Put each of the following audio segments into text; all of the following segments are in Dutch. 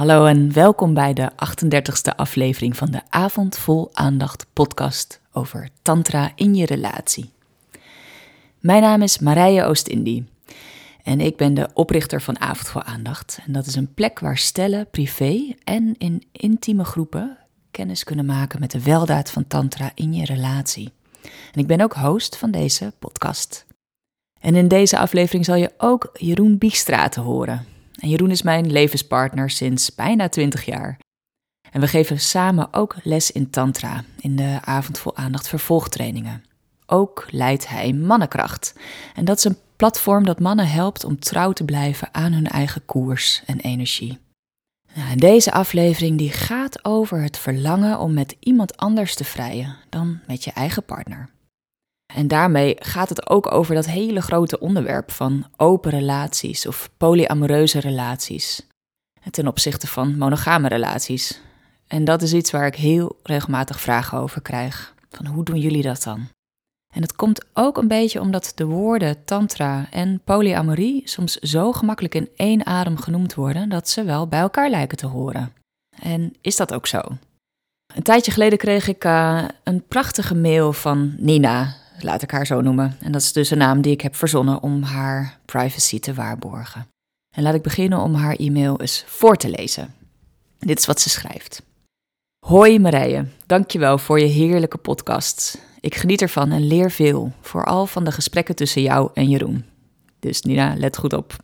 Hallo en welkom bij de 38e aflevering van de Avond Vol Aandacht podcast over tantra in je relatie. Mijn naam is Marije Oost-Indie en ik ben de oprichter van Avond Vol Aandacht. En dat is een plek waar stellen privé en in intieme groepen kennis kunnen maken met de weldaad van tantra in je relatie. En ik ben ook host van deze podcast. En in deze aflevering zal je ook Jeroen Biegstra te horen. En Jeroen is mijn levenspartner sinds bijna 20 jaar. En we geven samen ook les in tantra, in de Avond Vol Aandacht vervolgtrainingen. Ook leidt hij Mannenkracht. En dat is een platform dat mannen helpt om trouw te blijven aan hun eigen koers en energie. Nou, en deze aflevering die gaat over het verlangen om met iemand anders te vrijen dan met je eigen partner. En daarmee gaat het ook over dat hele grote onderwerp van open relaties of polyamoreuze relaties. Ten opzichte van monogame relaties. En dat is iets waar ik heel regelmatig vragen over krijg. Van hoe doen jullie dat dan? En het komt ook een beetje omdat de woorden tantra en polyamorie soms zo gemakkelijk in één adem genoemd worden dat ze wel bij elkaar lijken te horen. En is dat ook zo? Een tijdje geleden kreeg ik een prachtige mail van Nina. Laat ik haar zo noemen. En dat is dus een naam die ik heb verzonnen om haar privacy te waarborgen. En laat ik beginnen om haar e-mail eens voor te lezen. Dit is wat ze schrijft. Hoi Marije, dankjewel voor je heerlijke podcast. Ik geniet ervan en leer veel, vooral van de gesprekken tussen jou en Jeroen. Dus Nina, let goed op.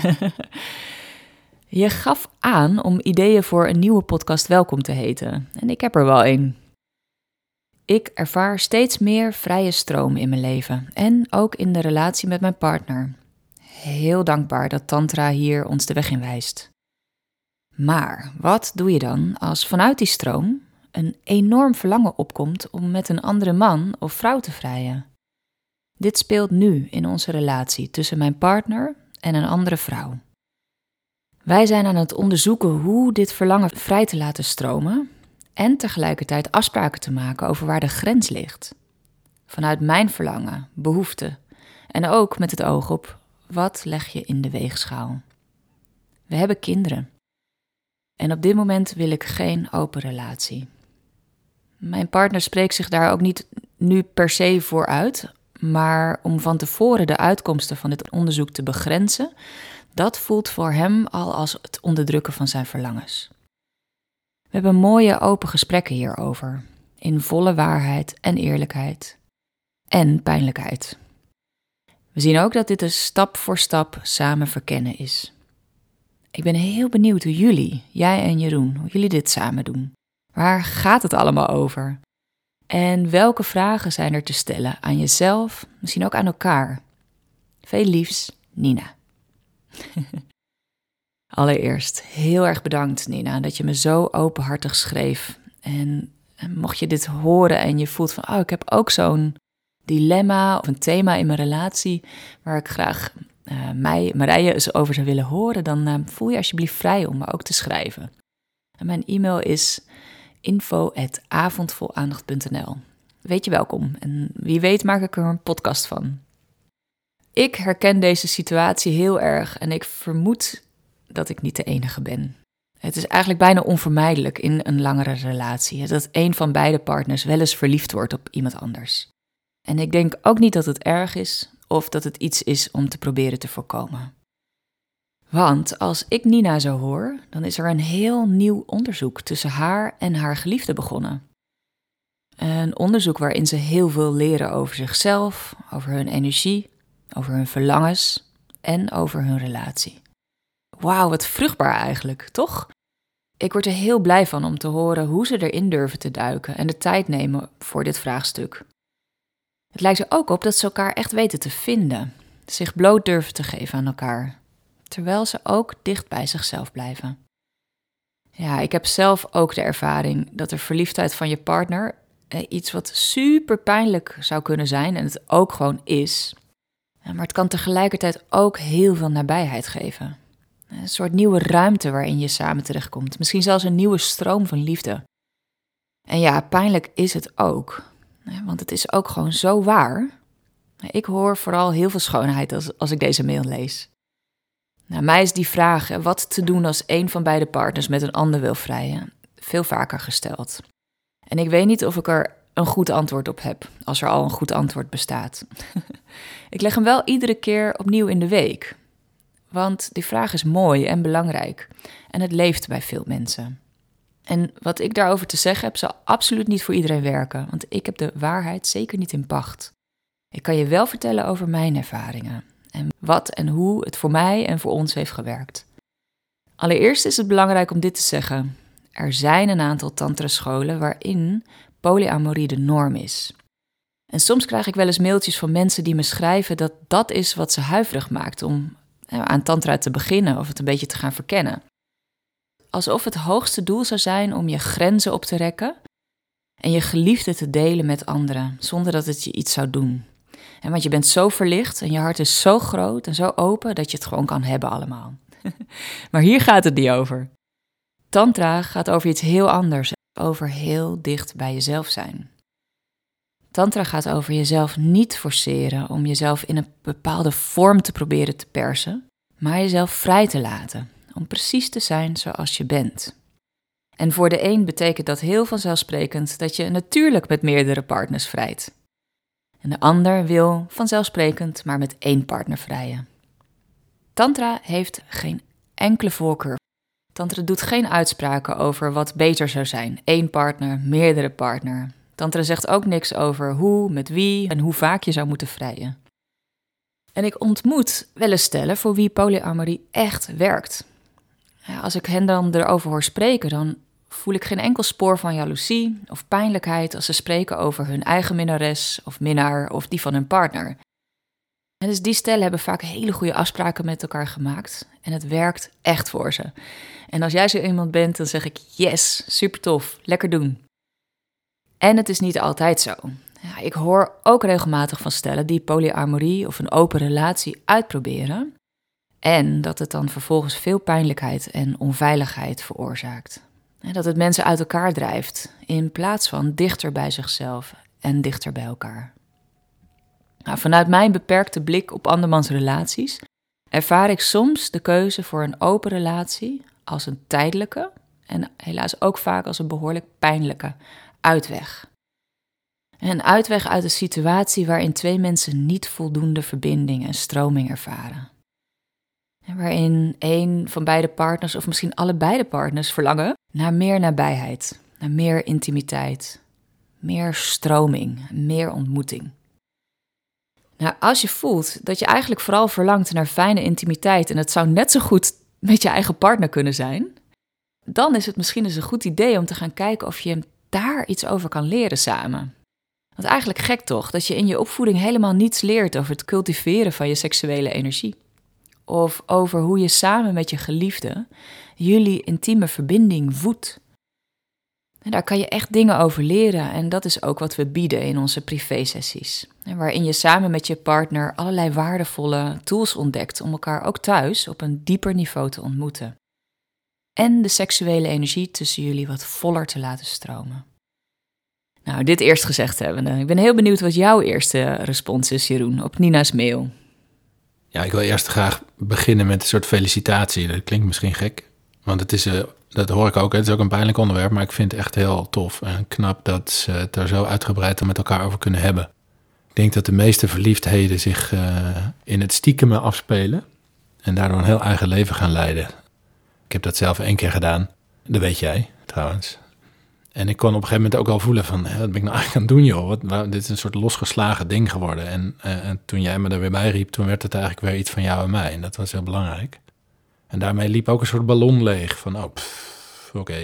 Je gaf aan om ideeën voor een nieuwe podcast welkom te heten. En ik heb er wel een. Ik ervaar steeds meer vrije stroom in mijn leven en ook in de relatie met mijn partner. Heel dankbaar dat tantra hier ons de weg in wijst. Maar wat doe je dan als vanuit die stroom een enorm verlangen opkomt om met een andere man of vrouw te vrijen? Dit speelt nu in onze relatie tussen mijn partner en een andere vrouw. Wij zijn aan het onderzoeken hoe dit verlangen vrij te laten stromen en tegelijkertijd afspraken te maken over waar de grens ligt. Vanuit mijn verlangen, behoeften en ook met het oog op wat leg je in de weegschaal. We hebben kinderen. En op dit moment wil ik geen open relatie. Mijn partner spreekt zich daar ook niet nu per se voor uit, maar om van tevoren de uitkomsten van dit onderzoek te begrenzen, dat voelt voor hem al als het onderdrukken van zijn verlangens. We hebben mooie open gesprekken hierover, in volle waarheid en eerlijkheid en pijnlijkheid. We zien ook dat dit een stap voor stap samen verkennen is. Ik ben heel benieuwd hoe jullie, jij en Jeroen, hoe jullie dit samen doen. Waar gaat het allemaal over? En welke vragen zijn er te stellen aan jezelf, misschien ook aan elkaar? Veel liefs, Nina. Allereerst, heel erg bedankt Nina, dat je me zo openhartig schreef. En mocht je dit horen en je voelt van, ik heb ook zo'n dilemma of een thema in mijn relatie waar ik graag Marije eens over zou willen horen, dan voel je alsjeblieft vrij om me ook te schrijven. En mijn e-mail is info@avondvolaandacht.nl. Weet je welkom en wie weet maak ik er een podcast van. Ik herken deze situatie heel erg en ik vermoed dat ik niet de enige ben. Het is eigenlijk bijna onvermijdelijk in een langere relatie dat een van beide partners wel eens verliefd wordt op iemand anders. En ik denk ook niet dat het erg is of dat het iets is om te proberen te voorkomen. Want als ik Nina zo hoor, dan is er een heel nieuw onderzoek tussen haar en haar geliefde begonnen. Een onderzoek waarin ze heel veel leren over zichzelf, over hun energie, over hun verlangens en over hun relatie. Wauw, wat vruchtbaar eigenlijk, toch? Ik word er heel blij van om te horen hoe ze erin durven te duiken en de tijd nemen voor dit vraagstuk. Het lijkt er ook op dat ze elkaar echt weten te vinden, zich bloot durven te geven aan elkaar, terwijl ze ook dicht bij zichzelf blijven. Ja, ik heb zelf ook de ervaring dat de verliefdheid van je partner iets wat super pijnlijk zou kunnen zijn en het ook gewoon is. Maar het kan tegelijkertijd ook heel veel nabijheid geven. Een soort nieuwe ruimte waarin je samen terechtkomt. Misschien zelfs een nieuwe stroom van liefde. En ja, pijnlijk is het ook. Want het is ook gewoon zo waar. Ik hoor vooral heel veel schoonheid als ik deze mail lees. Nou, mij is die vraag, wat te doen als een van beide partners met een ander wil vrijen, veel vaker gesteld. En ik weet niet of ik er een goed antwoord op heb, als er al een goed antwoord bestaat. Ik leg hem wel iedere keer opnieuw in de week. Want die vraag is mooi en belangrijk. En het leeft bij veel mensen. En wat ik daarover te zeggen heb, zal absoluut niet voor iedereen werken. Want ik heb de waarheid zeker niet in pacht. Ik kan je wel vertellen over mijn ervaringen. En wat en hoe het voor mij en voor ons heeft gewerkt. Allereerst is het belangrijk om dit te zeggen. Er zijn een aantal tantra-scholen waarin polyamorie de norm is. En soms krijg ik wel eens mailtjes van mensen die me schrijven dat dat is wat ze huiverig maakt om aan tantra te beginnen of het een beetje te gaan verkennen. Alsof het hoogste doel zou zijn om je grenzen op te rekken en je geliefde te delen met anderen, zonder dat het je iets zou doen. En want je bent zo verlicht en je hart is zo groot en zo open dat je het gewoon kan hebben allemaal. Maar hier gaat het niet over. Tantra gaat over iets heel anders, over heel dicht bij jezelf zijn. Tantra gaat over jezelf niet forceren om jezelf in een bepaalde vorm te proberen te persen, maar jezelf vrij te laten, om precies te zijn zoals je bent. En voor de een betekent dat heel vanzelfsprekend dat je natuurlijk met meerdere partners vrijt. En de ander wil vanzelfsprekend maar met 1 partner vrijen. Tantra heeft geen enkele voorkeur. Tantra doet geen uitspraken over wat beter zou zijn. 1 partner, meerdere partner. Tantra zegt ook niks over hoe, met wie en hoe vaak je zou moeten vrijen. En ik ontmoet wel eens stellen voor wie polyamorie echt werkt. Ja, als ik hen dan erover hoor spreken, dan voel ik geen enkel spoor van jaloezie of pijnlijkheid als ze spreken over hun eigen minnares of minnaar of die van hun partner. En dus die stellen hebben vaak hele goede afspraken met elkaar gemaakt en het werkt echt voor ze. En als jij zo iemand bent, dan zeg ik yes, super tof, lekker doen. En het is niet altijd zo. Ja, ik hoor ook regelmatig van stellen die polyamorie of een open relatie uitproberen en dat het dan vervolgens veel pijnlijkheid en onveiligheid veroorzaakt. Dat het mensen uit elkaar drijft in plaats van dichter bij zichzelf en dichter bij elkaar. Nou, vanuit mijn beperkte blik op andermans relaties ervaar ik soms de keuze voor een open relatie als een tijdelijke en helaas ook vaak als een behoorlijk pijnlijke uitweg. Een uitweg uit een situatie waarin 2 mensen niet voldoende verbinding en stroming ervaren. En waarin 1 van beide partners of misschien allebei de partners verlangen naar meer nabijheid, naar meer intimiteit, meer stroming, meer ontmoeting. Nou, als je voelt dat je eigenlijk vooral verlangt naar fijne intimiteit en het zou net zo goed met je eigen partner kunnen zijn, dan is het misschien eens een goed idee om te gaan kijken of je daar iets over kan leren samen. Want eigenlijk gek toch, dat je in je opvoeding helemaal niets leert over het cultiveren van je seksuele energie. Of over hoe je samen met je geliefde jullie intieme verbinding voedt. En daar kan je echt dingen over leren en dat is ook wat we bieden in onze privésessies. Waarin je samen met je partner allerlei waardevolle tools ontdekt om elkaar ook thuis op een dieper niveau te ontmoeten. En de seksuele energie tussen jullie wat voller te laten stromen. Nou, dit eerst gezegd hebbende. Ik ben heel benieuwd wat jouw eerste respons is, Jeroen, op Nina's mail. Ja, ik wil eerst graag beginnen met een soort felicitatie. Dat klinkt misschien gek, want het is, dat hoor ik ook, het is ook een pijnlijk onderwerp, maar ik vind het echt heel tof en knap dat ze het er zo uitgebreid met elkaar over kunnen hebben. Ik denk dat de meeste verliefdheden zich in het stiekeme afspelen en daardoor een heel eigen leven gaan leiden. Ik heb dat zelf 1 keer gedaan, dat weet jij trouwens. En ik kon op een gegeven moment ook al voelen van, wat ben ik nou eigenlijk aan het doen joh? Dit is een soort losgeslagen ding geworden. En toen jij me er weer bij riep, toen werd het eigenlijk weer iets van jou en mij. En dat was heel belangrijk. En daarmee liep ook een soort ballon leeg van, oké,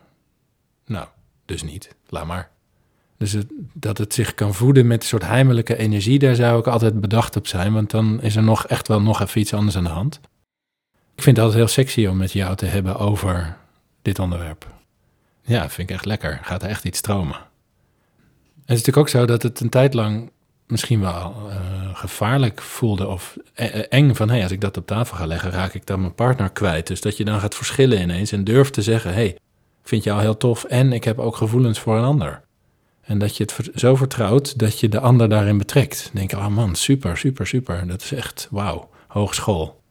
nou, dus niet, laat maar. Dus dat het zich kan voeden met een soort heimelijke energie, daar zou ik altijd bedacht op zijn. Want dan is er echt wel nog even iets anders aan de hand. Ik vind het altijd heel sexy om met jou te hebben over dit onderwerp. Ja, vind ik echt lekker. Gaat er echt iets stromen. En het is natuurlijk ook zo dat het een tijd lang misschien wel gevaarlijk voelde of eng van, als ik dat op tafel ga leggen, raak ik dan mijn partner kwijt. Dus dat je dan gaat verschillen ineens en durft te zeggen, ik vind jou heel tof en ik heb ook gevoelens voor een ander. En dat je het zo vertrouwt dat je de ander daarin betrekt. Dan denk je, man, super, super, super. Dat is echt, wauw, hogeschool.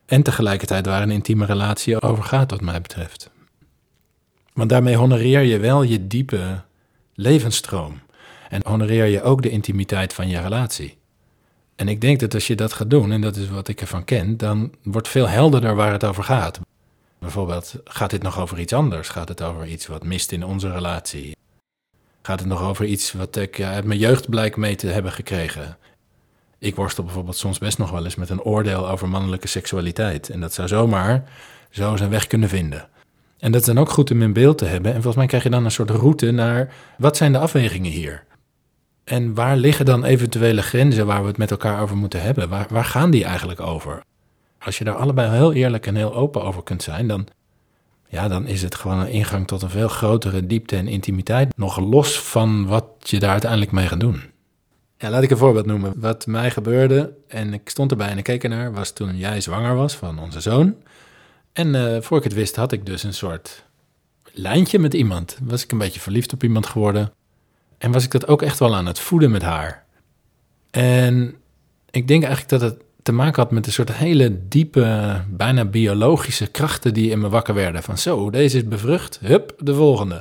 En tegelijkertijd waar een intieme relatie over gaat, wat mij betreft. Want daarmee honoreer je wel je diepe levensstroom. En honoreer je ook de intimiteit van je relatie. En ik denk dat als je dat gaat doen, en dat is wat ik ervan ken, dan wordt veel helderder waar het over gaat. Bijvoorbeeld, gaat dit nog over iets anders? Gaat het over iets wat mist in onze relatie? Gaat het nog over iets wat ik uit mijn jeugd blijk mee te hebben gekregen? Ik worstel bijvoorbeeld soms best nog wel eens met een oordeel over mannelijke seksualiteit. En dat zou zomaar zo zijn weg kunnen vinden. En dat is dan ook goed om in beeld te hebben. En volgens mij krijg je dan een soort route naar, wat zijn de afwegingen hier? En waar liggen dan eventuele grenzen waar we het met elkaar over moeten hebben? Waar gaan die eigenlijk over? Als je daar allebei heel eerlijk en heel open over kunt zijn, dan is het gewoon een ingang tot een veel grotere diepte en intimiteit. Nog los van wat je daar uiteindelijk mee gaat doen. Ja, laat ik een voorbeeld noemen. Wat mij gebeurde, en ik stond erbij en ik keek ernaar, was toen jij zwanger was van onze zoon. En voor ik het wist had ik dus een soort lijntje met iemand. Was ik een beetje verliefd op iemand geworden. En was ik dat ook echt wel aan het voeden met haar. En ik denk eigenlijk dat het te maken had met een soort hele diepe, bijna biologische krachten die in me wakker werden. Van zo, deze is bevrucht, hup, de volgende.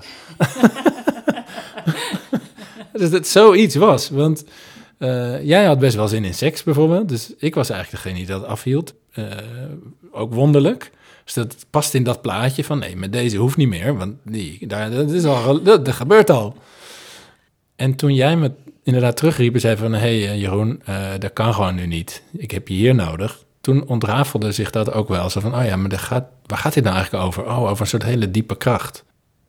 Dus dat zoiets was, want jij had best wel zin in seks bijvoorbeeld. Dus ik was eigenlijk degene die dat afhield. Ook wonderlijk. Dus dat past in dat plaatje van nee, met deze hoeft niet meer, want dat gebeurt al. En toen jij me inderdaad terugriep en zei van, hey Jeroen, dat kan gewoon nu niet. Ik heb je hier nodig. Toen ontrafelde zich dat ook wel. Zo van, oh ja, maar waar gaat dit nou eigenlijk over? Oh, over een soort hele diepe kracht.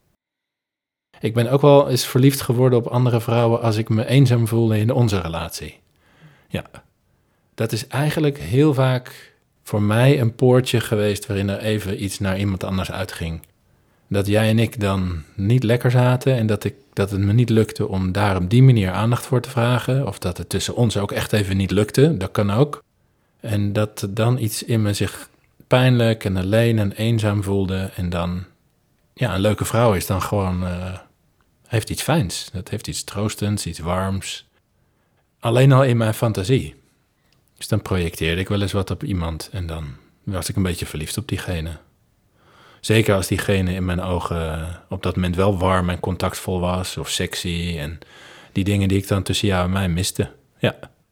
Ik ben ook wel eens verliefd geworden op andere vrouwen als ik me eenzaam voelde in onze relatie. Ja, dat is eigenlijk heel vaak voor mij een poortje geweest waarin er even iets naar iemand anders uitging. Dat jij en ik dan niet lekker zaten en dat het me niet lukte om daar op die manier aandacht voor te vragen. Of dat het tussen ons ook echt even niet lukte, dat kan ook. En dat er dan iets in me zich pijnlijk en alleen en eenzaam voelde. En dan, ja, een leuke vrouw is dan gewoon, heeft iets fijns. Dat heeft iets troostends, iets warms. Alleen al in mijn fantasie. Dus dan projecteerde ik wel eens wat op iemand en dan was ik een beetje verliefd op diegene. Zeker als diegene in mijn ogen op dat moment wel warm en contactvol was of sexy en die dingen die ik dan tussen jou en mij miste. Ja.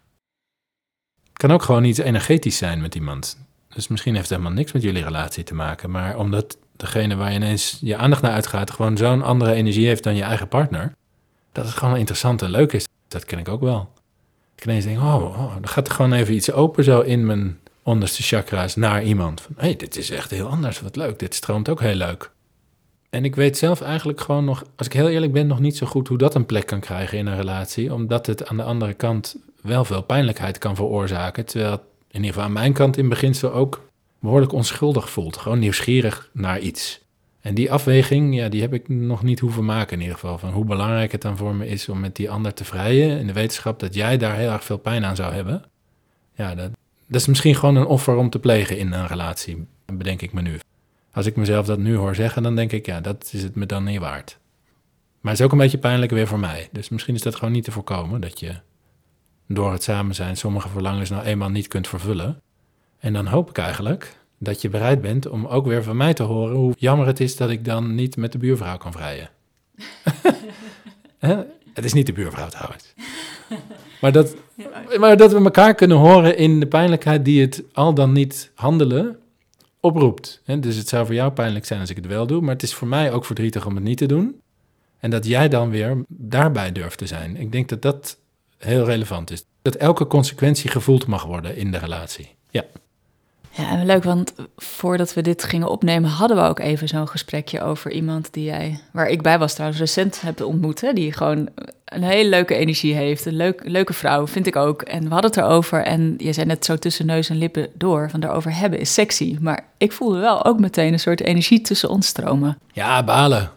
Het kan ook gewoon iets energetisch zijn met iemand. Dus misschien heeft het helemaal niks met jullie relatie te maken, maar omdat degene waar je ineens je aandacht naar uitgaat gewoon zo'n andere energie heeft dan je eigen partner, dat het gewoon interessant en leuk is. Dat ken ik ook wel. Ik ineens denk, dan gaat er gewoon even iets open zo in mijn onderste chakra's naar iemand. Van, hey, dit is echt heel anders, wat leuk, dit stroomt ook heel leuk. En ik weet zelf eigenlijk gewoon nog, als ik heel eerlijk ben, nog niet zo goed hoe dat een plek kan krijgen in een relatie, omdat het aan de andere kant wel veel pijnlijkheid kan veroorzaken, terwijl het in ieder geval aan mijn kant in beginsel ook behoorlijk onschuldig voelt, gewoon nieuwsgierig naar iets. En die afweging, ja, die heb ik nog niet hoeven maken in ieder geval, van hoe belangrijk het dan voor me is om met die ander te vrijen, in de wetenschap dat jij daar heel erg veel pijn aan zou hebben. Ja, dat is misschien gewoon een offer om te plegen in een relatie, bedenk ik me nu. Als ik mezelf dat nu hoor zeggen, dan denk ik, ja, dat is het me dan niet waard. Maar het is ook een beetje pijnlijk weer voor mij. Dus misschien is dat gewoon niet te voorkomen, dat je door het samen zijn sommige verlangens nou eenmaal niet kunt vervullen. En dan hoop ik eigenlijk dat je bereid bent om ook weer van mij te horen hoe jammer het is dat ik dan niet met de buurvrouw kan vrijen. Het is niet de buurvrouw trouwens. Maar dat we elkaar kunnen horen in de pijnlijkheid die het al dan niet handelen oproept. Dus het zou voor jou pijnlijk zijn als ik het wel doe, maar het is voor mij ook verdrietig om het niet te doen. En dat jij dan weer daarbij durft te zijn. Ik denk dat dat heel relevant is. Dat elke consequentie gevoeld mag worden in de relatie. Ja. Ja, en leuk, want voordat we dit gingen opnemen, hadden we ook even zo'n gesprekje over iemand die waar ik bij was trouwens, recent heb ontmoet, hè, die gewoon een hele leuke energie heeft. Een leuke vrouw, vind ik ook. En we hadden het erover en je zei net zo tussen neus en lippen door, van daarover hebben is sexy. Maar ik voelde wel ook meteen een soort energie tussen ons stromen. Ja, balen.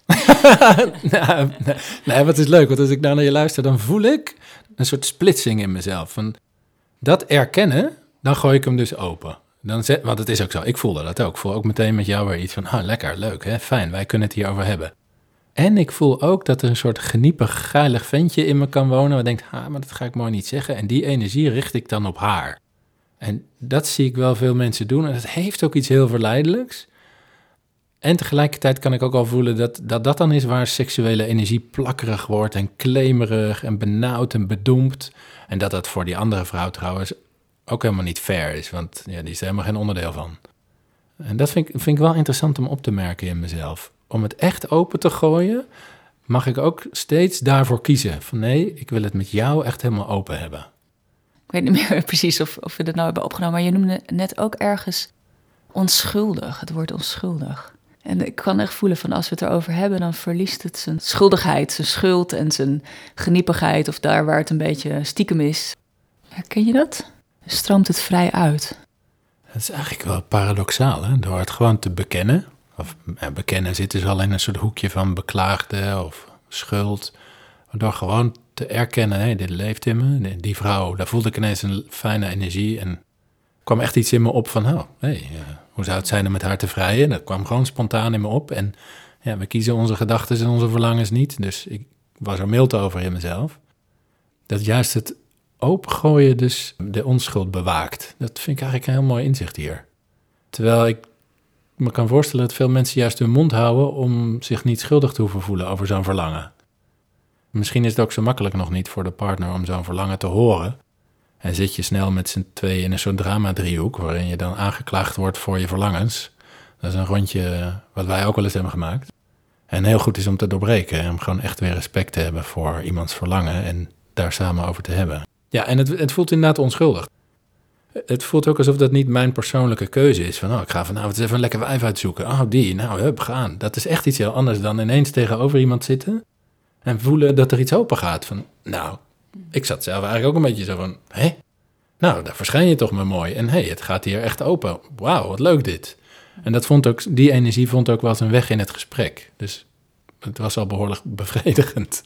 Nee, wat is leuk, want als ik naar je luister, dan voel ik een soort splitsing in mezelf. Van dat erkennen, dan gooi ik hem dus open. Want het is ook zo, ik voelde dat ook. Ik voel ook meteen met jou weer iets van, lekker, leuk, hè, fijn, wij kunnen het hierover hebben. En ik voel ook dat er een soort geniepig, geilig ventje in me kan wonen, waar denkt, maar dat ga ik mooi niet zeggen. En die energie richt ik dan op haar. En dat zie ik wel veel mensen doen. En het heeft ook iets heel verleidelijks. En tegelijkertijd kan ik ook al voelen dat dan is waar seksuele energie plakkerig wordt en klemerig en benauwd en bedoemd. En dat voor die andere vrouw trouwens ook helemaal niet fair is, want ja, die is er helemaal geen onderdeel van. En dat vind ik wel interessant om op te merken in mezelf. Om het echt open te gooien, mag ik ook steeds daarvoor kiezen. Van nee, ik wil het met jou echt helemaal open hebben. Ik weet niet meer precies of we dat nou hebben opgenomen, maar je noemde net ook ergens onschuldig, het woord onschuldig. En ik kan echt voelen van als we het erover hebben, dan verliest het zijn schuldigheid, zijn schuld en zijn geniepigheid of daar waar het een beetje stiekem is. Herken je dat? Stroomt het vrij uit? Dat is eigenlijk wel paradoxaal, hè? Door het gewoon te bekennen. Of bekennen zit dus al in een soort hoekje van beklaagde of schuld. Door gewoon te erkennen, hé, dit leeft in me. Die vrouw, daar voelde ik ineens een fijne energie. En er kwam echt iets in me op van, hoe zou het zijn om met haar te vrijen? Dat kwam gewoon spontaan in me op. En ja, we kiezen onze gedachten en onze verlangens niet. Dus ik was er mild over in mezelf. Dat juist het opengooien dus de onschuld bewaakt. Dat vind ik eigenlijk een heel mooi inzicht hier. Terwijl ik me kan voorstellen dat veel mensen juist hun mond houden om zich niet schuldig te hoeven voelen over zo'n verlangen. Misschien is het ook zo makkelijk nog niet voor de partner om zo'n verlangen te horen. En zit je snel met z'n tweeën in een soort drama-driehoek waarin je dan aangeklaagd wordt voor je verlangens. Dat is een rondje wat wij ook wel eens hebben gemaakt. En heel goed is om te doorbreken en om gewoon echt weer respect te hebben voor iemands verlangen en daar samen over te hebben. Ja, en het voelt inderdaad onschuldig. Het voelt ook alsof dat niet mijn persoonlijke keuze is. Van, ik ga vanavond eens even een lekker wijf uitzoeken. Gaan. Dat is echt iets heel anders dan ineens tegenover iemand zitten en voelen dat er iets open gaat. Van, ik zat zelf eigenlijk ook een beetje zo van, daar verschijn je toch maar mooi. En het gaat hier echt open. Wauw, wat leuk dit. En die energie vond ook wel zijn weg in het gesprek. Dus het was al behoorlijk bevredigend.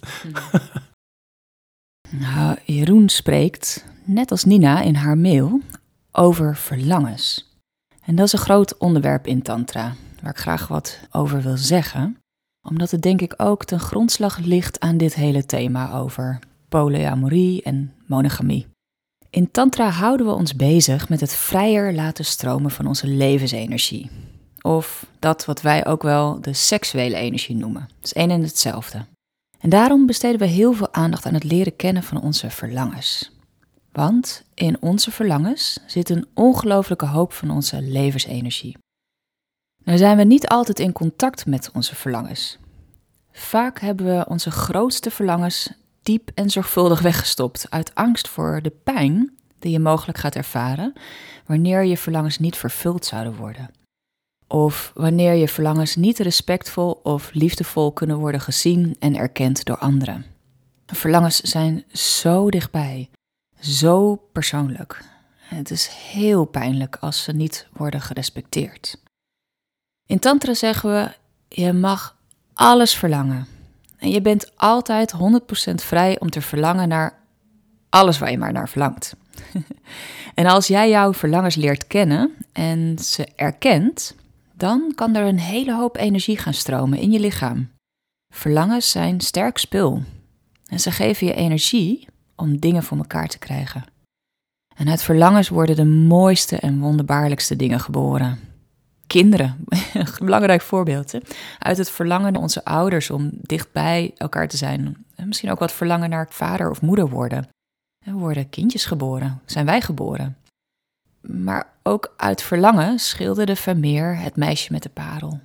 Nou, Jeroen spreekt, net als Nina in haar mail, over verlangens. En dat is een groot onderwerp in Tantra, waar ik graag wat over wil zeggen. Omdat het denk ik ook ten grondslag ligt aan dit hele thema over polyamorie en monogamie. In Tantra houden we ons bezig met het vrijer laten stromen van onze levensenergie. Of dat wat wij ook wel de seksuele energie noemen. Het is één en hetzelfde. En daarom besteden we heel veel aandacht aan het leren kennen van onze verlangens. Want in onze verlangens zit een ongelooflijke hoop van onze levensenergie. Nou zijn we niet altijd in contact met onze verlangens. Vaak hebben we onze grootste verlangens diep en zorgvuldig weggestopt uit angst voor de pijn die je mogelijk gaat ervaren wanneer je verlangens niet vervuld zouden worden. Of wanneer je verlangens niet respectvol of liefdevol kunnen worden gezien en erkend door anderen. Verlangens zijn zo dichtbij, zo persoonlijk. Het is heel pijnlijk als ze niet worden gerespecteerd. In Tantra zeggen we, je mag alles verlangen. En je bent altijd 100% vrij om te verlangen naar alles waar je maar naar verlangt. En als jij jouw verlangens leert kennen en ze erkent, dan kan er een hele hoop energie gaan stromen in je lichaam. Verlangens zijn sterk spul. En ze geven je energie om dingen voor elkaar te krijgen. En uit verlangens worden de mooiste en wonderbaarlijkste dingen geboren. Kinderen, een belangrijk voorbeeld. Hè? Uit het verlangen naar onze ouders om dicht bij elkaar te zijn. En misschien ook wat verlangen naar vader of moeder worden. Er worden kindjes geboren, zijn wij geboren. Maar ook uit verlangen schilderde Vermeer het meisje met de parel.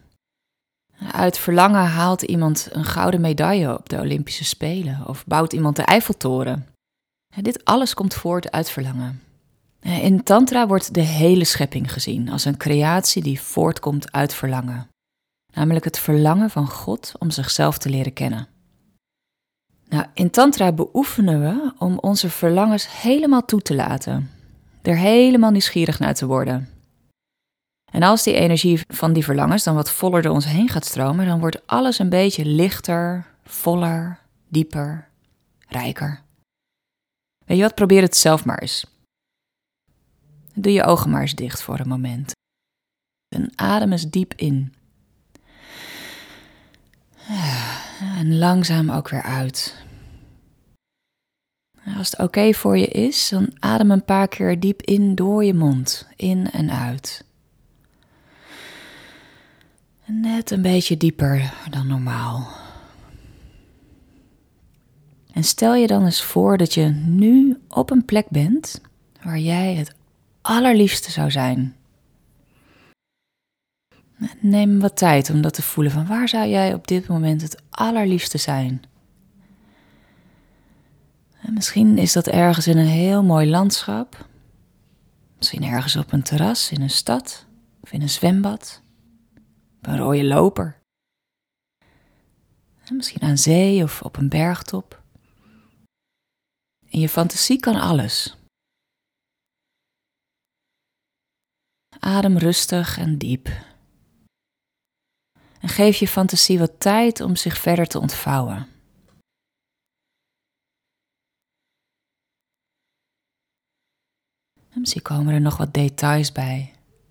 Uit verlangen haalt iemand een gouden medaille op de Olympische Spelen of bouwt iemand de Eiffeltoren. Dit alles komt voort uit verlangen. In Tantra wordt de hele schepping gezien als een creatie die voortkomt uit verlangen. Namelijk het verlangen van God om zichzelf te leren kennen. Nou, in Tantra beoefenen we om onze verlangens helemaal toe te laten. Er helemaal nieuwsgierig naar te worden. En als die energie van die verlangens dan wat voller door ons heen gaat stromen, dan wordt alles een beetje lichter, voller, dieper, rijker. Weet je wat, probeer het zelf maar eens. Doe je ogen maar eens dicht voor een moment. En adem eens diep in. En langzaam ook weer uit. Als het oké voor je is, dan adem een paar keer diep in door je mond, in en uit. Net een beetje dieper dan normaal. En stel je dan eens voor dat je nu op een plek bent waar jij het allerliefste zou zijn. Neem wat tijd om dat te voelen. Van waar zou jij op dit moment het allerliefste zijn? En misschien is dat ergens in een heel mooi landschap. Misschien ergens op een terras in een stad of in een zwembad. Op een rode loper. En misschien aan zee of op een bergtop. In je fantasie kan alles. Adem rustig en diep. En geef je fantasie wat tijd om zich verder te ontvouwen. En misschien komen er nog wat details bij.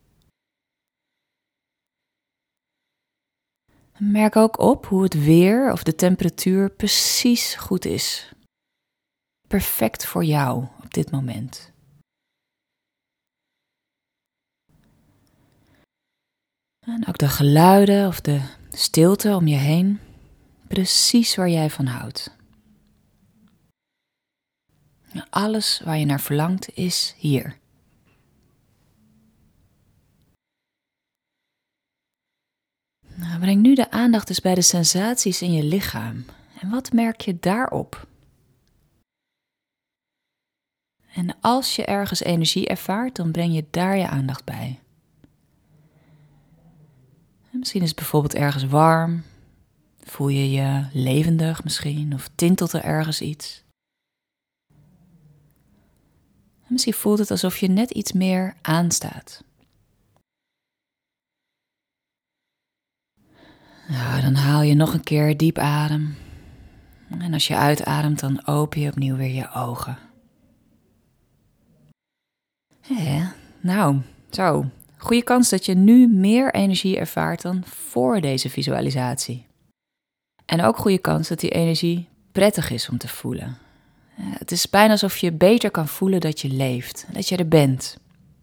En merk ook op hoe het weer of de temperatuur precies goed is. Perfect voor jou op dit moment. En ook de geluiden of de stilte om je heen, precies waar jij van houdt. Alles waar je naar verlangt is hier. Nou, breng nu de aandacht eens bij de sensaties in je lichaam. En wat merk je daarop? En als je ergens energie ervaart, dan breng je daar je aandacht bij. En misschien is het bijvoorbeeld ergens warm. Voel je je levendig misschien? Of tintelt er ergens iets? En misschien voelt het alsof je net iets meer aanstaat. Nou, dan haal je nog een keer diep adem. En als je uitademt, dan open je opnieuw weer je ogen. Nou, zo. Goede kans dat je nu meer energie ervaart dan voor deze visualisatie. En ook goede kans dat die energie prettig is om te voelen. Het is bijna alsof je beter kan voelen dat je leeft, dat je er bent.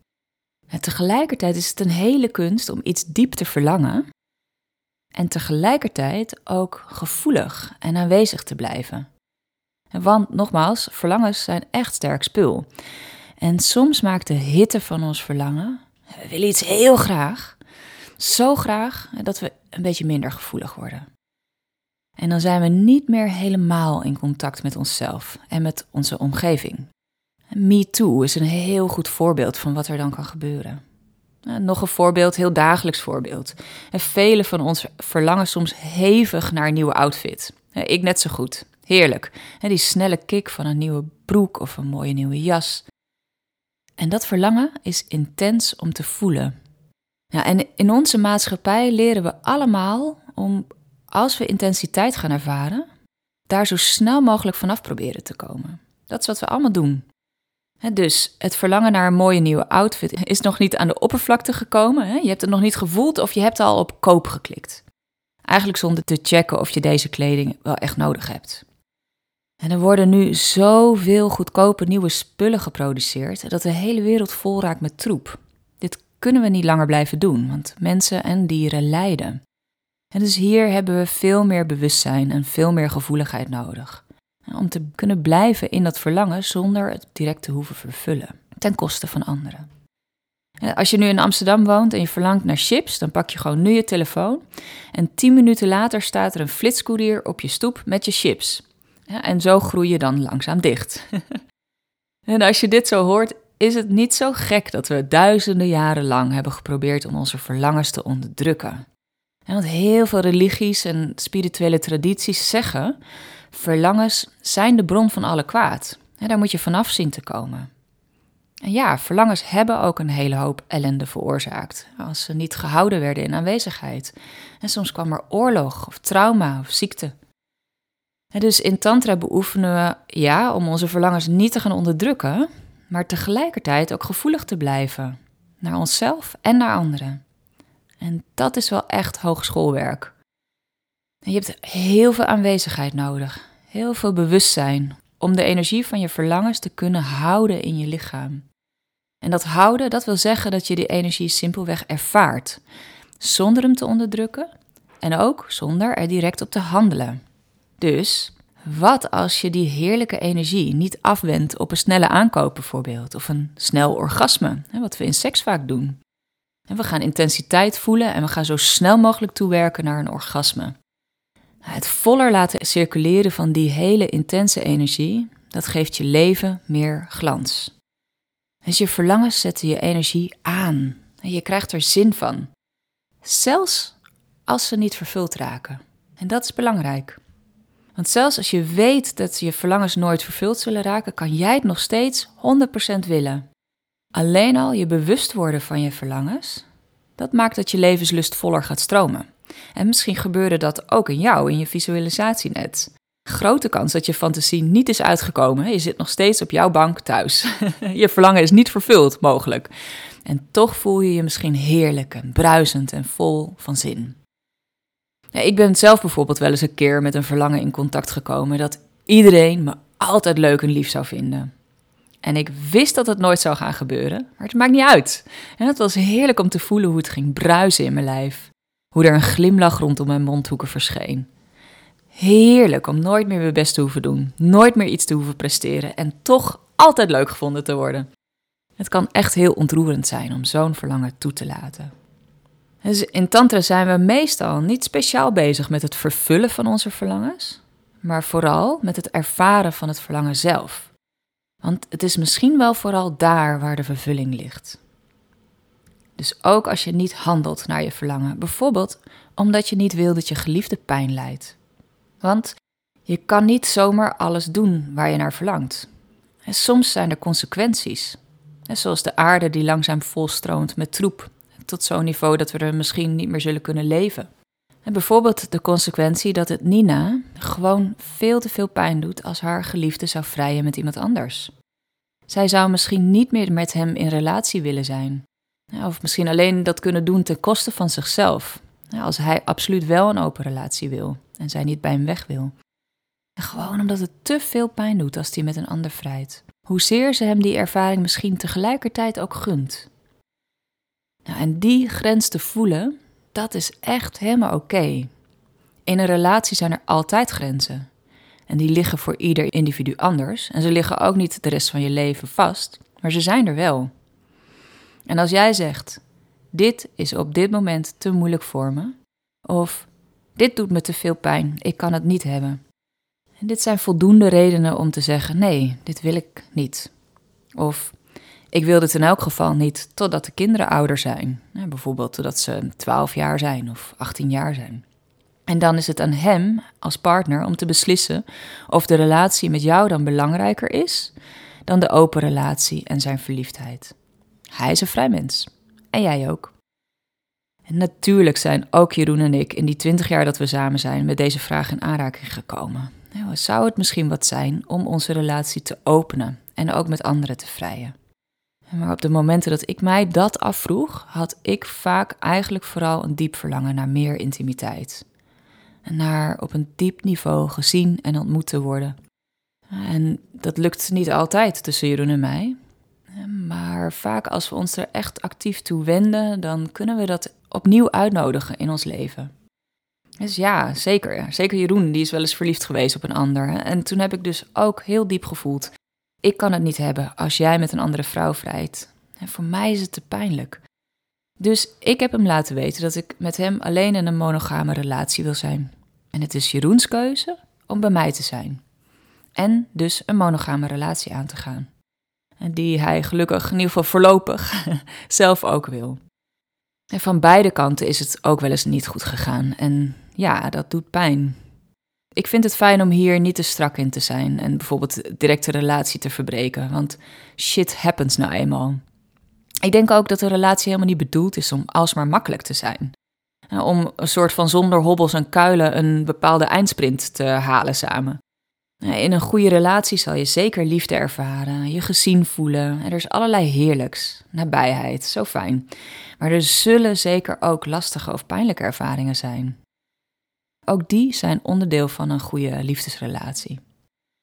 En tegelijkertijd is het een hele kunst om iets diep te verlangen en tegelijkertijd ook gevoelig en aanwezig te blijven. Want nogmaals, verlangens zijn echt sterk spul. En soms maakt de hitte van ons verlangen, we willen iets heel graag, zo graag dat we een beetje minder gevoelig worden. En dan zijn we niet meer helemaal in contact met onszelf en met onze omgeving. Me Too is een heel goed voorbeeld van wat er dan kan gebeuren. Nog een voorbeeld, heel dagelijks voorbeeld. Velen van ons verlangen soms hevig naar een nieuwe outfit. Ik net zo goed. Heerlijk. Die snelle kick van een nieuwe broek of een mooie nieuwe jas. En dat verlangen is intens om te voelen. En in onze maatschappij leren we allemaal om, als we intensiteit gaan ervaren, daar zo snel mogelijk vanaf proberen te komen. Dat is wat we allemaal doen. Dus het verlangen naar een mooie nieuwe outfit is nog niet aan de oppervlakte gekomen. Je hebt het nog niet gevoeld of je hebt al op koop geklikt. Eigenlijk zonder te checken of je deze kleding wel echt nodig hebt. En er worden nu zoveel goedkope nieuwe spullen geproduceerd dat de hele wereld vol raakt met troep. Dit kunnen we niet langer blijven doen, want mensen en dieren lijden. En dus hier hebben we veel meer bewustzijn en veel meer gevoeligheid nodig. Om te kunnen blijven in dat verlangen zonder het direct te hoeven vervullen, ten koste van anderen. Als je nu in Amsterdam woont en je verlangt naar chips, dan pak je gewoon nu je telefoon. En 10 minuten later staat er een flitskoerier op je stoep met je chips. En zo groei je dan langzaam dicht. En als je dit zo hoort, is het niet zo gek dat we duizenden jaren lang hebben geprobeerd om onze verlangens te onderdrukken. Want heel veel religies en spirituele tradities zeggen, verlangens zijn de bron van alle kwaad. Daar moet je vanaf zien te komen. En ja, verlangens hebben ook een hele hoop ellende veroorzaakt, als ze niet gehouden werden in aanwezigheid. En soms kwam er oorlog of trauma of ziekte. En dus in Tantra beoefenen we, om onze verlangens niet te gaan onderdrukken, maar tegelijkertijd ook gevoelig te blijven. Naar onszelf en naar anderen. En dat is wel echt hogeschoolwerk. En je hebt heel veel aanwezigheid nodig. Heel veel bewustzijn om de energie van je verlangens te kunnen houden in je lichaam. En dat houden, dat wil zeggen dat je die energie simpelweg ervaart, zonder hem te onderdrukken en ook zonder er direct op te handelen. Dus, wat als je die heerlijke energie niet afwendt op een snelle aankoop bijvoorbeeld, of een snel orgasme, wat we in seks vaak doen. En we gaan intensiteit voelen en we gaan zo snel mogelijk toewerken naar een orgasme. Het voller laten circuleren van die hele intense energie, dat geeft je leven meer glans. Dus je verlangens zetten je energie aan en je krijgt er zin van. Zelfs als ze niet vervuld raken. En dat is belangrijk. Want zelfs als je weet dat je verlangens nooit vervuld zullen raken, kan jij het nog steeds 100% willen. Alleen al je bewust worden van je verlangens, dat maakt dat je levenslust voller gaat stromen. En misschien gebeurde dat ook in jou, in je visualisatie net. Grote kans dat je fantasie niet is uitgekomen. Je zit nog steeds op jouw bank thuis. Je verlangen is niet vervuld, mogelijk. En toch voel je je misschien heerlijk en bruisend en vol van zin. Ik ben zelf bijvoorbeeld wel eens een keer met een verlangen in contact gekomen dat iedereen me altijd leuk en lief zou vinden. En ik wist dat het nooit zou gaan gebeuren, maar het maakt niet uit. En het was heerlijk om te voelen hoe het ging bruisen in mijn lijf. Hoe er een glimlach rondom mijn mondhoeken verscheen. Heerlijk om nooit meer mijn best te hoeven doen, nooit meer iets te hoeven presteren en toch altijd leuk gevonden te worden. Het kan echt heel ontroerend zijn om zo'n verlangen toe te laten. Dus in Tantra zijn we meestal niet speciaal bezig met het vervullen van onze verlangens, maar vooral met het ervaren van het verlangen zelf. Want het is misschien wel vooral daar waar de vervulling ligt. Dus ook als je niet handelt naar je verlangen, bijvoorbeeld omdat je niet wil dat je geliefde pijn lijdt. Want je kan niet zomaar alles doen waar je naar verlangt. En soms zijn er consequenties, zoals de aarde die langzaam volstroomt met troep, tot zo'n niveau dat we er misschien niet meer zullen kunnen leven. En bijvoorbeeld de consequentie dat het Nina gewoon veel te veel pijn doet als haar geliefde zou vrijen met iemand anders. Zij zou misschien niet meer met hem in relatie willen zijn. Of misschien alleen dat kunnen doen ten koste van zichzelf. Als hij absoluut wel een open relatie wil en zij niet bij hem weg wil. En gewoon omdat het te veel pijn doet als hij met een ander vrijt. Hoezeer ze hem die ervaring misschien tegelijkertijd ook gunt. En die grens te voelen, dat is echt helemaal oké. In een relatie zijn er altijd grenzen. En die liggen voor ieder individu anders. En ze liggen ook niet de rest van je leven vast, maar ze zijn er wel. En als jij zegt, dit is op dit moment te moeilijk voor me, of dit doet me te veel pijn, ik kan het niet hebben. En dit zijn voldoende redenen om te zeggen, nee, dit wil ik niet. Of ik wil dit in elk geval niet totdat de kinderen ouder zijn. Bijvoorbeeld totdat ze 12 jaar zijn of 18 jaar zijn. En dan is het aan hem als partner om te beslissen of de relatie met jou dan belangrijker is dan de open relatie en zijn verliefdheid. Hij is een vrij mens. En jij ook. En natuurlijk zijn ook Jeroen en ik in die 20 jaar dat we samen zijn met deze vraag in aanraking gekomen. Zou het misschien wat zijn om onze relatie te openen en ook met anderen te vrijen? Maar op de momenten dat ik mij dat afvroeg, had ik vaak eigenlijk vooral een diep verlangen naar meer intimiteit. En naar op een diep niveau gezien en ontmoet te worden. En dat lukt niet altijd tussen Jeroen en mij. Maar vaak als we ons er echt actief toe wenden, dan kunnen we dat opnieuw uitnodigen in ons leven. Dus ja, zeker. Zeker Jeroen, die is wel eens verliefd geweest op een ander. En toen heb ik dus ook heel diep gevoeld, ik kan het niet hebben als jij met een andere vrouw vrijt. En voor mij is het te pijnlijk. Dus ik heb hem laten weten dat ik met hem alleen in een monogame relatie wil zijn. En het is Jeroens keuze om bij mij te zijn. En dus een monogame relatie aan te gaan. En die hij gelukkig, in ieder geval voorlopig, zelf ook wil. En van beide kanten is het ook wel eens niet goed gegaan. En ja, dat doet pijn. Ik vind het fijn om hier niet te strak in te zijn en bijvoorbeeld direct de relatie te verbreken. Want shit happens nou eenmaal. Ik denk ook dat de relatie helemaal niet bedoeld is om alsmaar makkelijk te zijn. Om een soort van zonder hobbels en kuilen een bepaalde eindsprint te halen samen. In een goede relatie zal je zeker liefde ervaren, je gezien voelen. Er is allerlei heerlijks, nabijheid, zo fijn. Maar er zullen zeker ook lastige of pijnlijke ervaringen zijn. Ook die zijn onderdeel van een goede liefdesrelatie.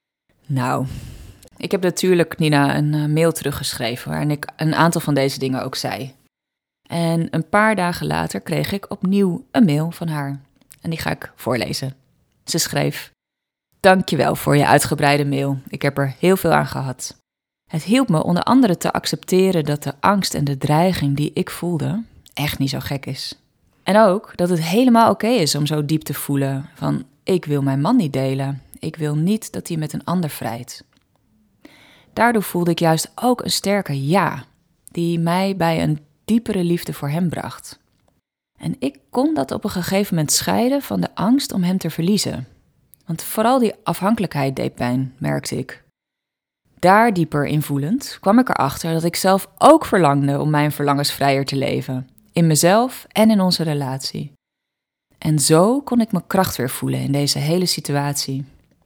Nou, ik heb natuurlijk Nina een mail teruggeschreven waarin ik een aantal van deze dingen ook zei. En een paar dagen later kreeg ik opnieuw een mail van haar. En die ga ik voorlezen. Ze schreef: Dankjewel voor je uitgebreide mail. Ik heb er heel veel aan gehad. Het hielp me onder andere te accepteren dat de angst en de dreiging die ik voelde echt niet zo gek is. En ook dat het helemaal oké is om zo diep te voelen van ik wil mijn man niet delen. Ik wil niet dat hij met een ander vrijt. Daardoor voelde ik juist ook een sterke ja, die mij bij een diepere liefde voor hem bracht. En ik kon dat op een gegeven moment scheiden van de angst om hem te verliezen. Want vooral die afhankelijkheid deed pijn, merkte ik. Daar dieper invoelend kwam ik erachter dat ik zelf ook verlangde om mijn verlangens vrijer te leven. In mezelf en in onze relatie. En zo kon ik mijn kracht weer voelen in deze hele situatie.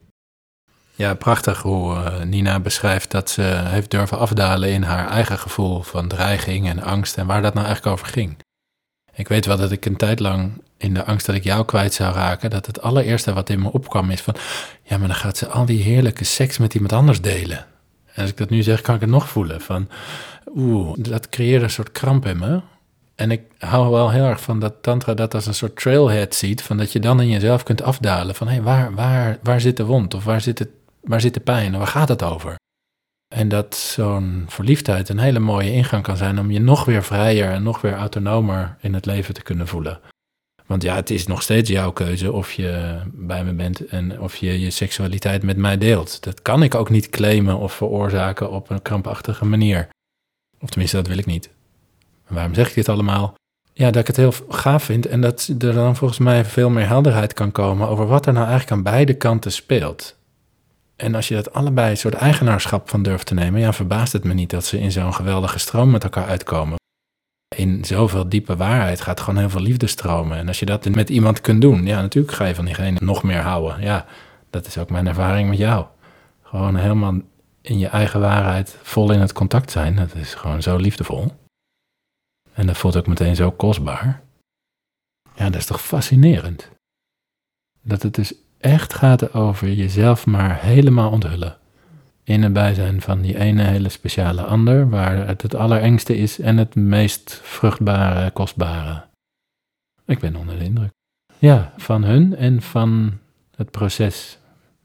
Ja, prachtig hoe Nina beschrijft dat ze heeft durven afdalen in haar eigen gevoel van dreiging en angst en waar dat nou eigenlijk over ging. Ik weet wel dat ik een tijd lang in de angst dat ik jou kwijt zou raken, dat het allereerste wat in me opkwam is van, ja, maar dan gaat ze al die heerlijke seks met iemand anders delen. En als ik dat nu zeg, kan ik het nog voelen van, dat creëert een soort kramp in me. En ik hou wel heel erg van dat tantra dat als een soort trailhead ziet, van dat je dan in jezelf kunt afdalen van, hé, waar zit de wond of waar zit de pijn en waar gaat het over? En dat zo'n verliefdheid een hele mooie ingang kan zijn om je nog weer vrijer en nog weer autonomer in het leven te kunnen voelen. Want ja, het is nog steeds jouw keuze of je bij me bent en of je je seksualiteit met mij deelt. Dat kan ik ook niet claimen of veroorzaken op een krampachtige manier. Of tenminste, dat wil ik niet. En waarom zeg ik dit allemaal? Ja, dat ik het heel gaaf vind en dat er dan volgens mij veel meer helderheid kan komen over wat er nou eigenlijk aan beide kanten speelt. En als je dat allebei een soort eigenaarschap van durft te nemen, ja, verbaast het me niet dat ze in zo'n geweldige stroom met elkaar uitkomen. In zoveel diepe waarheid gaat gewoon heel veel liefde stromen. En als je dat met iemand kunt doen, ja, natuurlijk ga je van diegene nog meer houden. Ja, dat is ook mijn ervaring met jou. Gewoon helemaal in je eigen waarheid vol in het contact zijn, dat is gewoon zo liefdevol. En dat voelt ook meteen zo kostbaar. Ja, dat is toch fascinerend. Dat het dus echt gaat over jezelf maar helemaal onthullen. In het bijzijn van die ene hele speciale ander, waar het allerengste is en het meest vruchtbare, kostbare. Ik ben onder de indruk. Ja, van hun en van het proces.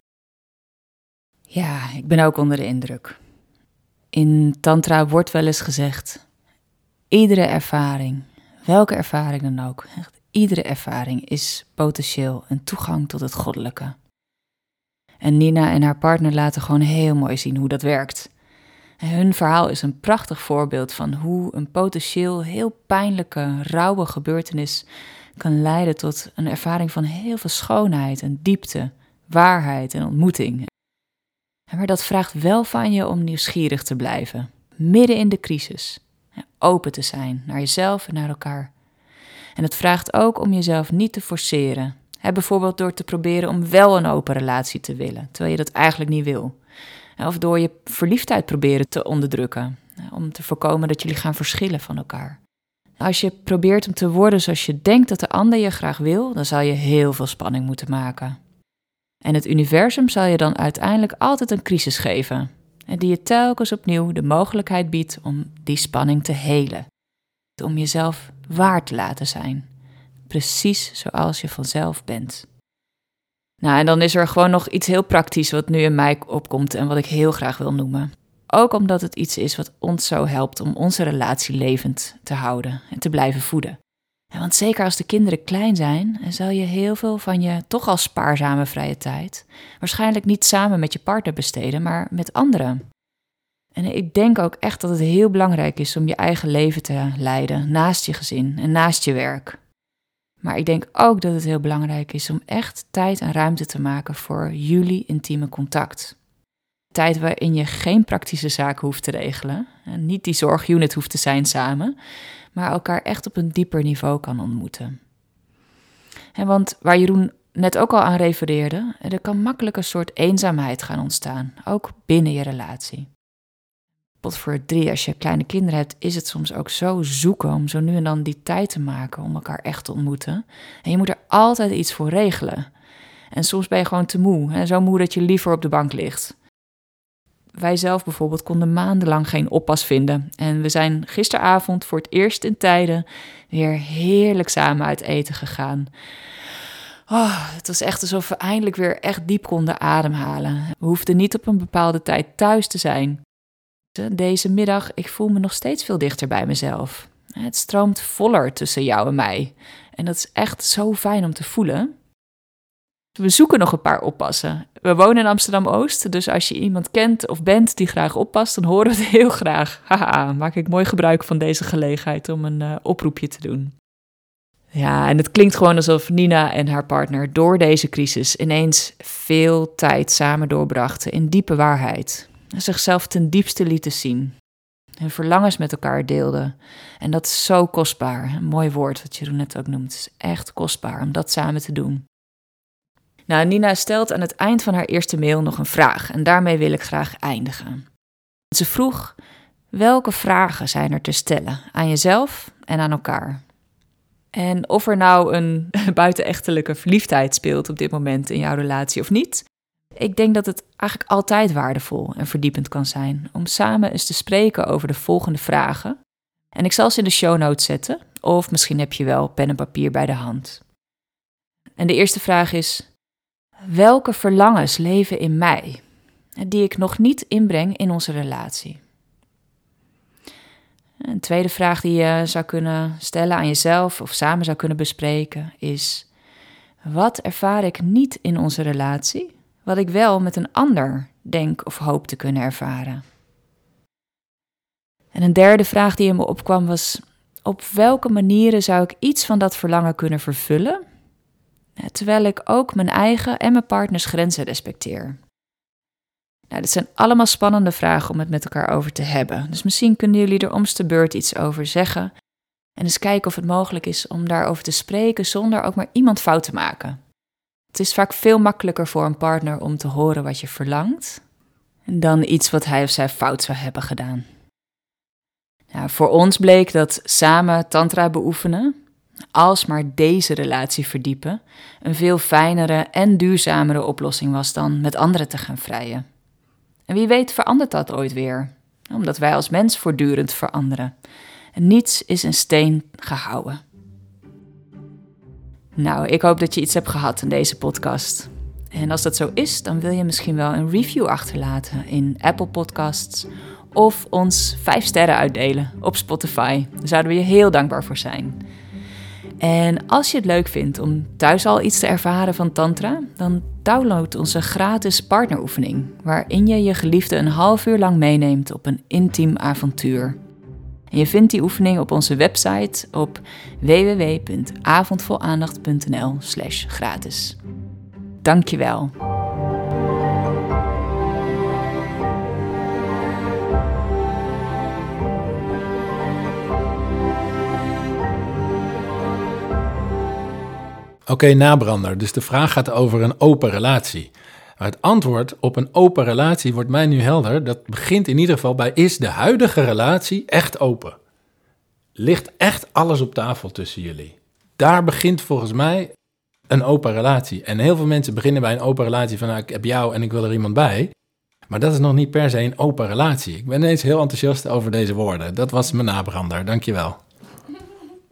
Ja, ik ben ook onder de indruk. In tantra wordt wel eens gezegd, iedere ervaring, welke ervaring dan ook, echt iedere ervaring is potentieel een toegang tot het goddelijke. En Nina en haar partner laten gewoon heel mooi zien hoe dat werkt. En hun verhaal is een prachtig voorbeeld van hoe een potentieel heel pijnlijke, rauwe gebeurtenis kan leiden tot een ervaring van heel veel schoonheid en diepte, waarheid en ontmoeting. Maar dat vraagt wel van je om nieuwsgierig te blijven, midden in de crisis. Open te zijn naar jezelf en naar elkaar. En het vraagt ook om jezelf niet te forceren. Bijvoorbeeld door te proberen om wel een open relatie te willen, terwijl je dat eigenlijk niet wil. Of door je verliefdheid proberen te onderdrukken, om te voorkomen dat jullie gaan verschillen van elkaar. Als je probeert om te worden zoals je denkt dat de ander je graag wil, dan zal je heel veel spanning moeten maken. En het universum zal je dan uiteindelijk altijd een crisis geven, en die je telkens opnieuw de mogelijkheid biedt om die spanning te helen. Om jezelf waar te laten zijn. Precies zoals je vanzelf bent. Nou, en dan is er gewoon nog iets heel praktisch wat nu in mij opkomt en wat ik heel graag wil noemen. Ook omdat het iets is wat ons zo helpt om onze relatie levend te houden en te blijven voeden. Want zeker als de kinderen klein zijn, zal je heel veel van je toch al spaarzame vrije tijd waarschijnlijk niet samen met je partner besteden, maar met anderen. En ik denk ook echt dat het heel belangrijk is om je eigen leven te leiden naast je gezin en naast je werk. Maar ik denk ook dat het heel belangrijk is om echt tijd en ruimte te maken voor jullie intieme contact. Tijd waarin je geen praktische zaken hoeft te regelen en niet die zorgunit hoeft te zijn samen, maar elkaar echt op een dieper niveau kan ontmoeten. Want waar Jeroen net ook al aan refereerde, er kan makkelijk een soort eenzaamheid gaan ontstaan, ook binnen je relatie. Voor 3, als je kleine kinderen hebt, is het soms ook zo zoeken om zo nu en dan die tijd te maken om elkaar echt te ontmoeten. En je moet er altijd iets voor regelen. En soms ben je gewoon te moe, zo moe dat je liever op de bank ligt. wij zelf bijvoorbeeld konden maandenlang geen oppas vinden. En we zijn gisteravond voor het eerst in tijden weer heerlijk samen uit eten gegaan. Het was echt alsof we eindelijk weer echt diep konden ademhalen. We hoefden niet op een bepaalde tijd thuis te zijn. Deze middag, ik voel me nog steeds veel dichter bij mezelf. Het stroomt voller tussen jou en mij. En dat is echt zo fijn om te voelen. We zoeken nog een paar oppassen. We wonen in Amsterdam-Oost, dus als je iemand kent of bent die graag oppast, dan horen we het heel graag. Haha, maak ik mooi gebruik van deze gelegenheid om een oproepje te doen. Ja, en het klinkt gewoon alsof Nina en haar partner door deze crisis ineens veel tijd samen doorbrachten in diepe waarheid. En zichzelf ten diepste lieten zien. Hun verlangens met elkaar deelden. En dat is zo kostbaar. Een mooi woord wat Jeroen net ook noemt. Het is echt kostbaar om dat samen te doen. Nou, Nina stelt aan het eind van haar eerste mail nog een vraag. En daarmee wil ik graag eindigen. Ze vroeg, welke vragen zijn er te stellen aan jezelf en aan elkaar? En of er nou een buitenechtelijke verliefdheid speelt op dit moment in jouw relatie of niet, ik denk dat het eigenlijk altijd waardevol en verdiepend kan zijn om samen eens te spreken over de volgende vragen. En ik zal ze in de show notes zetten, of misschien heb je wel pen en papier bij de hand. En de eerste vraag is, welke verlangens leven in mij, die ik nog niet inbreng in onze relatie? Een tweede vraag die je zou kunnen stellen aan jezelf of samen zou kunnen bespreken is, wat ervaar ik niet in onze relatie, wat ik wel met een ander denk of hoop te kunnen ervaren? En een derde vraag die in me opkwam was, op welke manieren zou ik iets van dat verlangen kunnen vervullen, terwijl ik ook mijn eigen en mijn partners grenzen respecteer? Nou, dit zijn allemaal spannende vragen om het met elkaar over te hebben. Dus misschien kunnen jullie er omste beurt iets over zeggen. En eens kijken of het mogelijk is om daarover te spreken zonder ook maar iemand fout te maken. Het is vaak veel makkelijker voor een partner om te horen wat je verlangt, dan iets wat hij of zij fout zou hebben gedaan. Nou, voor ons bleek dat samen tantra beoefenen, alsmaar deze relatie verdiepen, een veel fijnere en duurzamere oplossing was dan met anderen te gaan vrijen. En wie weet verandert dat ooit weer, omdat wij als mens voortdurend veranderen. En niets is in steen gehouden. Nou, ik hoop dat je iets hebt gehad in deze podcast. En als dat zo is, dan wil je misschien wel een review achterlaten in Apple Podcasts of ons 5 sterren uitdelen op Spotify. Daar zouden we je heel dankbaar voor zijn. En als je het leuk vindt om thuis al iets te ervaren van Tantra, dan download onze gratis partneroefening, waarin je je geliefde een half uur lang meeneemt op een intiem avontuur. En je vindt die oefening op onze website op www.avondvolaandacht.nl/gratis. Dankjewel. Oké, nabrander. Dus de vraag gaat over een open relatie. Maar het antwoord op een open relatie wordt mij nu helder. Dat begint in ieder geval bij, is de huidige relatie echt open? Ligt echt alles op tafel tussen jullie? Daar begint volgens mij een open relatie. En heel veel mensen beginnen bij een open relatie van, nou, ik heb jou en ik wil er iemand bij. Maar dat is nog niet per se een open relatie. Ik ben ineens heel enthousiast over deze woorden. Dat was mijn nabrander. Dankjewel.